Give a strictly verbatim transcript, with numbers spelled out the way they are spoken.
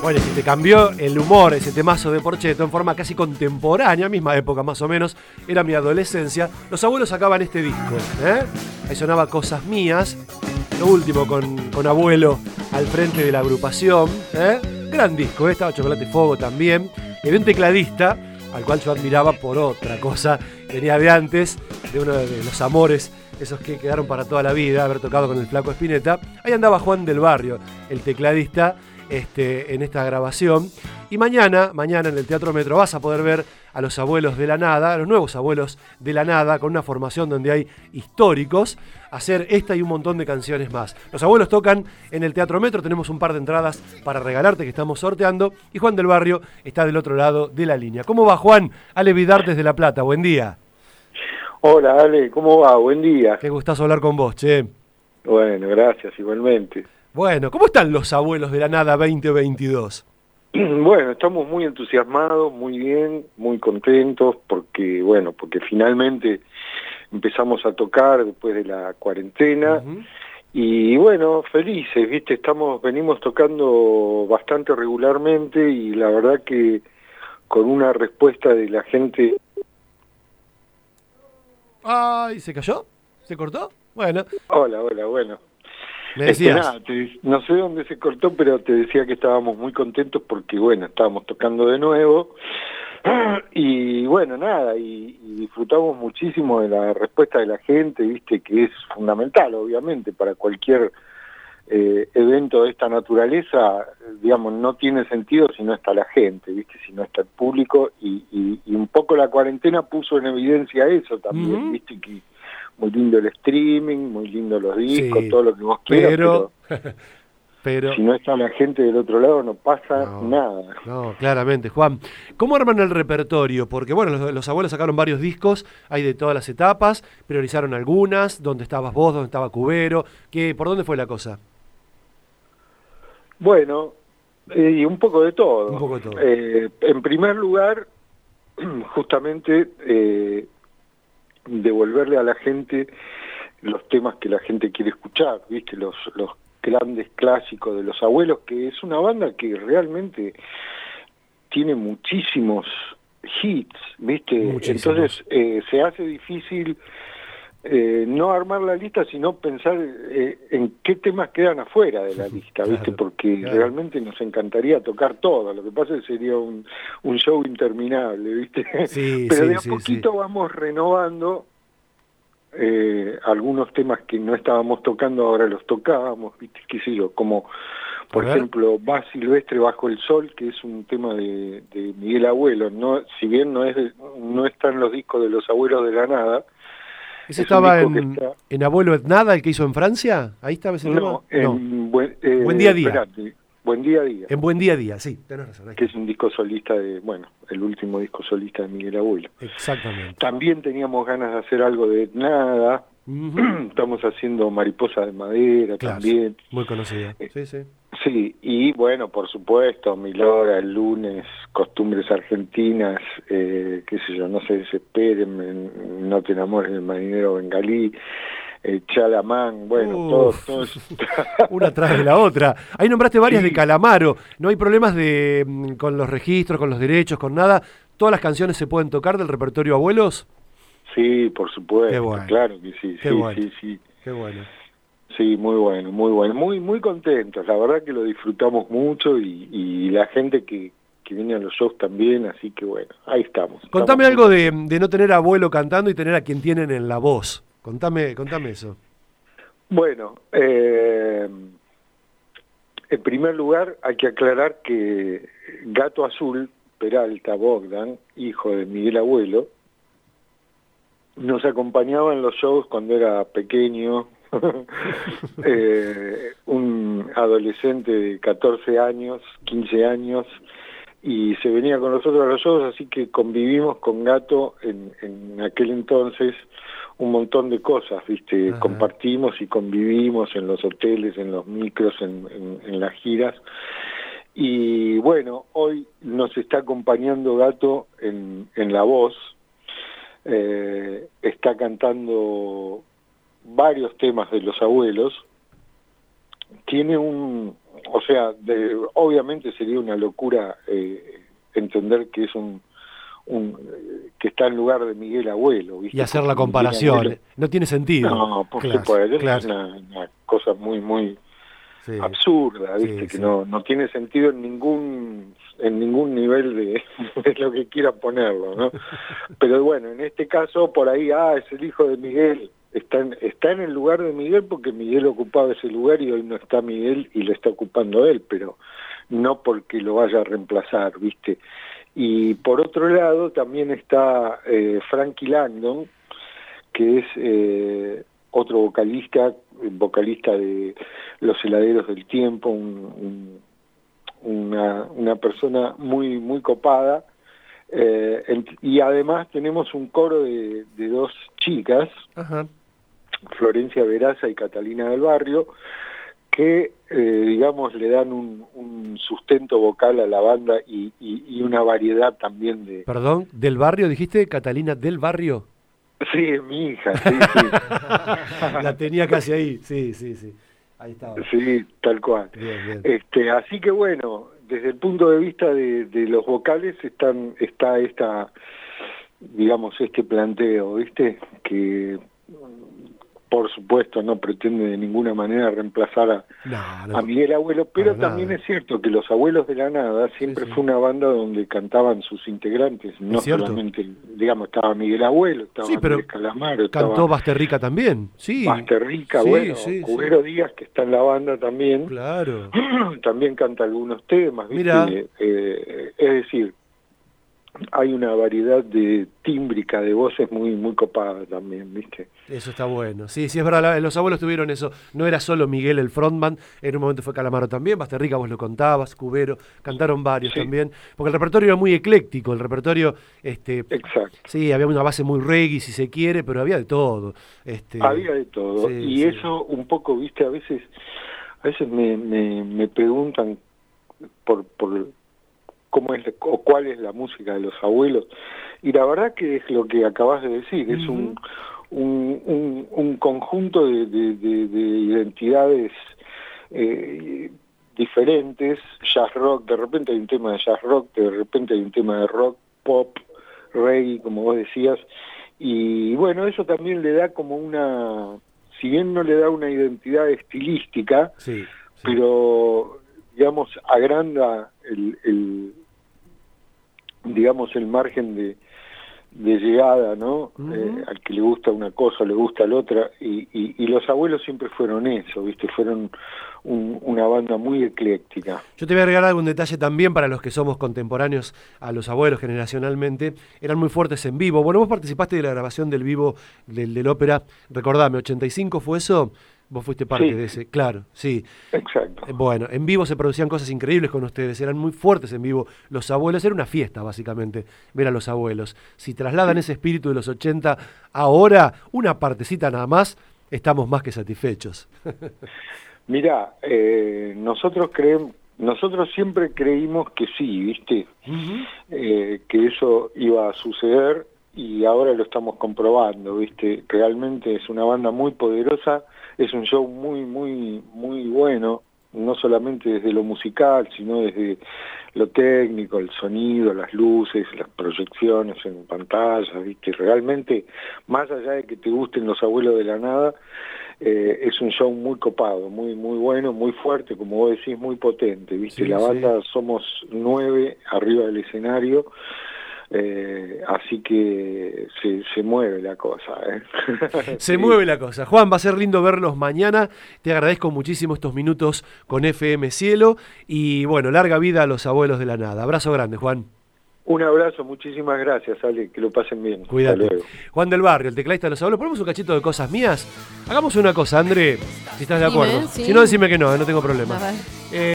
Bueno, si te cambió el humor ese temazo de Porchetto en forma casi contemporánea, misma época más o menos, era mi adolescencia, los abuelos sacaban este disco, ¿eh? Ahí sonaba Cosas Mías, lo último con, con Abuelo al frente de la agrupación, ¿eh? Gran disco, ¿eh? Estaba Chocolate Fuego también, y había un tecladista al cual yo admiraba por otra cosa, venía de antes, de uno de los amores, esos que quedaron para toda la vida, haber tocado con el Flaco Spinetta. Ahí andaba Juan del Barrio, el tecladista, este, en esta grabación. Y mañana, mañana en el Teatro Metro vas a poder ver a los abuelos de la nada, a los nuevos abuelos de la nada, con una formación donde hay históricos, hacer esta y un montón de canciones más. Los abuelos tocan en el Teatro Metro, tenemos un par de entradas para regalarte que estamos sorteando, y Juan del Barrio está del otro lado de la línea. ¿Cómo va, Juan? Ale Vidar desde La Plata, buen día. Hola, Ale, ¿cómo va? Buen día. Qué gustazo hablar con vos, che. Bueno, gracias, igualmente. Bueno, ¿cómo están los abuelos de la nada veinte veintidós? Bueno, estamos muy entusiasmados, muy bien, muy contentos, porque, bueno, porque finalmente empezamos a tocar después de la cuarentena, uh-huh. Y bueno, felices, ¿viste? Estamos, venimos tocando bastante regularmente y la verdad que con una respuesta de la gente... Ay, ¿se cayó? ¿Se cortó? Bueno. Hola, hola, bueno. Me decías. Este, nada, te, no sé dónde se cortó, pero te decía que estábamos muy contentos porque, bueno, estábamos tocando de nuevo. Y bueno, nada, y, y disfrutamos muchísimo de la respuesta de la gente, viste, que es fundamental, obviamente, para cualquier eh, evento de esta naturaleza, digamos, no tiene sentido si no está la gente, viste, si no está el público, y, y, y un poco la cuarentena puso en evidencia eso también, uh-huh. Viste, que muy lindo el streaming, muy lindo los discos, sí, todo lo que vos quieras, pero... pero... Pero, si no está la gente del otro lado no pasa no, nada. No, claramente, Juan. ¿Cómo arman el repertorio? Porque bueno, los, los abuelos sacaron varios discos, hay de todas las etapas, priorizaron algunas, ¿dónde estabas vos, dónde estaba Cubero? ¿Qué, ¿Por dónde fue la cosa? Bueno, eh, y un poco de todo. Un poco de todo. Eh, en primer lugar, justamente eh, devolverle a la gente los temas que la gente quiere escuchar, ¿viste? Los, los grandes clásicos de los abuelos, que es una banda que realmente tiene muchísimos hits, ¿viste? Muchísimos. Entonces eh, se hace difícil eh, no armar la lista, sino pensar eh, en qué temas quedan afuera de la lista, ¿viste? Claro, porque claro. Realmente nos encantaría tocar todo, lo que pasa es que sería un, un show interminable, ¿viste? Sí, pero sí, de a sí, poquito sí. vamos renovando. Eh, algunos temas que no estábamos tocando ahora los tocábamos, ¿viste? Qué sé yo, como por ejemplo Va Silvestre Bajo el Sol, que es un tema de, de Miguel Abuelo, no, si bien no es de, no está en los discos de los Abuelos de la Nada. ¿Ese estaba en, está... en Abuelo et Nada, el que hizo en Francia? ¿Ahí estaba ese no, tema? En no, buen, eh, Buen Día a Día. Esperate. Buen Día a Día. En Buen Día a Día, sí, tenés razón. Que es un disco solista de, bueno, el último disco solista de Miguel Abuelo. Exactamente. También teníamos ganas de hacer algo de nada. Uh-huh. Estamos haciendo Mariposa de Madera, claro, también. Muy conocida, sí, sí. Sí, y bueno, por supuesto, Milora, El Lunes, Costumbres Argentinas, eh, qué sé yo, No se desesperen, No te enamores del marinero bengalí, eh, Chalamán, bueno, todos, todos. Una atrás de la otra. Ahí nombraste varias sí. de Calamaro. No hay problemas de con los registros, con los derechos, con nada. ¿Todas las canciones se pueden tocar del repertorio Abuelos? Sí, por supuesto, bueno. Claro que sí, Qué sí, bueno. sí, sí. Qué bueno. Sí, muy bueno, muy bueno, muy muy contentos, la verdad que lo disfrutamos mucho y, y la gente que, que viene a los shows también, así que bueno, ahí estamos. Contame estamos algo de, de no tener abuelo cantando y tener a quien tienen en la voz, contame, contame eso. Bueno, eh, en primer lugar hay que aclarar que Gato Azul, Peralta Bogdan, hijo de Miguel Abuelo, nos acompañaba en los shows cuando era pequeño, eh, un adolescente de catorce años, quince años, y se venía con nosotros a los shows, así que convivimos con Gato en, en aquel entonces un montón de cosas, ¿viste? Ajá. Compartimos y convivimos en los hoteles, en los micros, en, en, en las giras. Y bueno, hoy nos está acompañando Gato en, en la voz. Eh, está cantando varios temas de los abuelos. Tiene un, o sea, de, obviamente sería una locura eh, entender que es un, un que está en lugar de Miguel Abuelo, ¿viste? Y hacer la Porque comparación, Abuelo, no tiene sentido. no, por claro, supuesto, claro. es una, una cosa muy, muy sí. absurda, ¿viste? Sí, que sí. no no tiene sentido en ningún en ningún nivel de, de lo que quiera ponerlo, ¿no? Pero bueno, en este caso, por ahí, ah, es el hijo de Miguel, está en, está en el lugar de Miguel porque Miguel ocupaba ese lugar y hoy no está Miguel y lo está ocupando él, pero no porque lo vaya a reemplazar, ¿viste? Y por otro lado también está eh, Frankie Langdon, que es eh, otro vocalista, vocalista de Los Heladeros del Tiempo, un, un, una, una persona muy, muy copada, eh, en, y además tenemos un coro de, de dos chicas, Ajá. Florencia Veraza y Catalina del Barrio, que, eh, digamos, le dan un, un sustento vocal a la banda y, y, y una variedad también de... Perdón, ¿del barrio dijiste? ¿Catalina del Barrio? Sí, es mi hija, sí, sí. La tenía casi ahí, sí, sí, sí. Ahí estaba. Sí, tal cual. Bien, bien. Este, así que bueno, desde el punto de vista de, de los vocales están, está esta, digamos, este planteo, ¿viste? Que por supuesto no pretende de ninguna manera reemplazar a, no, no, a Miguel Abuelo, pero para también nada. es cierto que Los Abuelos de la Nada siempre Sí, sí. fue una banda donde cantaban sus integrantes, no cierto. solamente, digamos, estaba Miguel Abuelo, estaba Sí, pero Andrés Calamaro, cantó estaba Basterrica también, sí. Basterrica, Sí, bueno, sí, Cubero sí. Díaz, que está en la banda también, Claro. también canta algunos temas, ¿viste? Mirá. Eh, es decir, hay una variedad de tímbrica de voces muy muy copada también, ¿viste? Eso está bueno. Sí, sí, es verdad, la- los abuelos tuvieron eso. No era solo Miguel el frontman, en un momento fue Calamaro también, Basterrica vos lo contabas, Cubero, cantaron varios Sí. también, porque el repertorio era muy ecléctico, el repertorio, este, Exacto. sí, había una base muy reggae si se quiere, pero había de todo. Este, Había de todo. sí, y sí. eso un poco, ¿viste? A veces a veces me, me, me preguntan por, por cómo es o cuál es la música de los abuelos. Y la verdad que es lo que acabas de decir, es un, un, un, un conjunto de, de, de, de identidades eh, diferentes, jazz rock, de repente hay un tema de jazz rock, de repente hay un tema de rock, pop, reggae, como vos decías, y bueno, eso también le da como una, si bien no le da una identidad estilística, Sí, sí. pero digamos agranda el, el digamos el margen de, de llegada, ¿no? Uh-huh. Eh, al que le gusta una cosa, le gusta la otra, y, y, y los abuelos siempre fueron eso, ¿viste? Fueron un, una banda muy ecléctica. Yo te voy a agregar algún detalle también para los que somos contemporáneos a los abuelos generacionalmente. Eran muy fuertes en vivo. Bueno, vos participaste de la grabación del vivo del, del ópera, recordame, ¿ochenta y cinco fue eso? Vos fuiste parte Sí. de ese, claro, sí. Exacto. Eh, Bueno, en vivo se producían cosas increíbles con ustedes, eran muy fuertes en vivo. Los abuelos, era una fiesta básicamente, ver a los abuelos. Si trasladan ese espíritu de los ochenta ahora, una partecita nada más, estamos más que satisfechos. Mirá, eh, nosotros creemos, nosotros siempre creímos que sí, ¿viste? Uh-huh. Eh, que eso iba a suceder y ahora lo estamos comprobando, ¿viste? Realmente es una banda muy poderosa, es un show muy, muy, muy bueno, no solamente desde lo musical, sino desde lo técnico, el sonido, las luces, las proyecciones en pantalla, ¿viste? Realmente, más allá de que te gusten Los Abuelos de la Nada, eh, es un show muy copado, muy, muy bueno, muy fuerte, como vos decís, muy potente, ¿viste? Sí, la banda sí. somos nueve arriba del escenario. Eh, así que se, se mueve la cosa, ¿eh? Se Sí. mueve la cosa. Juan, va a ser lindo verlos mañana. Te agradezco muchísimo estos minutos con F M Cielo. Y bueno, larga vida a los abuelos de la nada. Abrazo grande, Juan. Un abrazo, muchísimas gracias, Ale, que lo pasen bien. Cuídate. Hasta luego. Juan del Barrio, el tecladista de los abuelos. ¿Ponemos un cachito de cosas mías? Hagamos una cosa, André, si estás de Dime, acuerdo. sí. Si no, decime que no, no tengo problema. A ver. Eh,